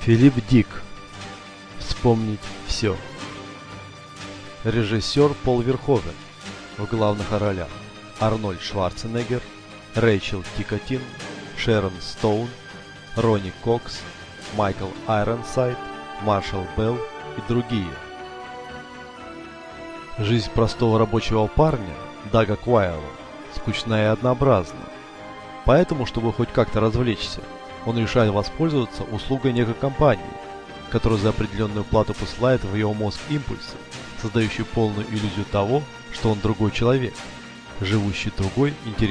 Филипп Дик. Вспомнить все. Режиссер Пол Верховен. В главных ролях Арнольд Шварценеггер, Рэйчел Тикотин, Шерон Стоун, Ронни Кокс, Майкл Айронсайд, Маршал Белл и другие. Жизнь простого рабочего парня, Дага Квайла, скучна и однообразна. Поэтому, чтобы хоть как-то развлечься, он решает воспользоваться услугой некой компании, которая за определенную плату посылает в его мозг импульсы, создающие полную иллюзию того, что он другой человек, живущий другой интересной